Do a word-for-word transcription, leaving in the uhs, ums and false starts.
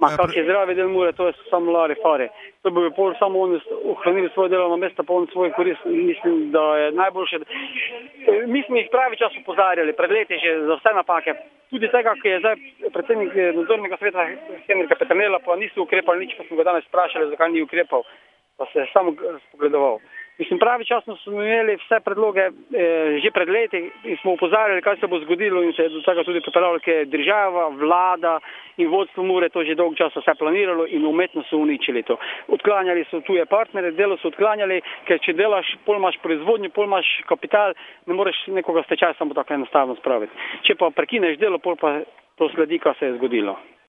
Ma kak je zdravi del Mure, to je samo lari fare. To bi pol samo oni ohranili svoje delovno mesto, pa on svoj korist, mislim, da je najboljše. Mi smo jih pravi čas upozarjali, pred leti že za vse napake. Tudi tega, ki je zdaj predsednik nadzornega sveta Henrika Peternela, pa niso ukrepali nič, pa smo ga danes sprašali, zakaj ni ukrepal, pa se je samo spogledoval. Mislim, pravi časno smo imeli vse predloge eh, že pred leti in smo upozarjali, kaj se bo zgodilo in se je do tega tudi pripeljalo, ker je država, vlada in vodstvo Mure to že dolgo časa vse planiralo in umetno so uničili to. Odklanjali so tuje partnere, delo so odklanjali, ker če delaš, pol imaš proizvodnjo, pol imaš kapital, ne moreš nekoga stečaj samo tako enostavno spraviti. Če pa prekineš delo, pol pa to sledi, kaj se je zgodilo.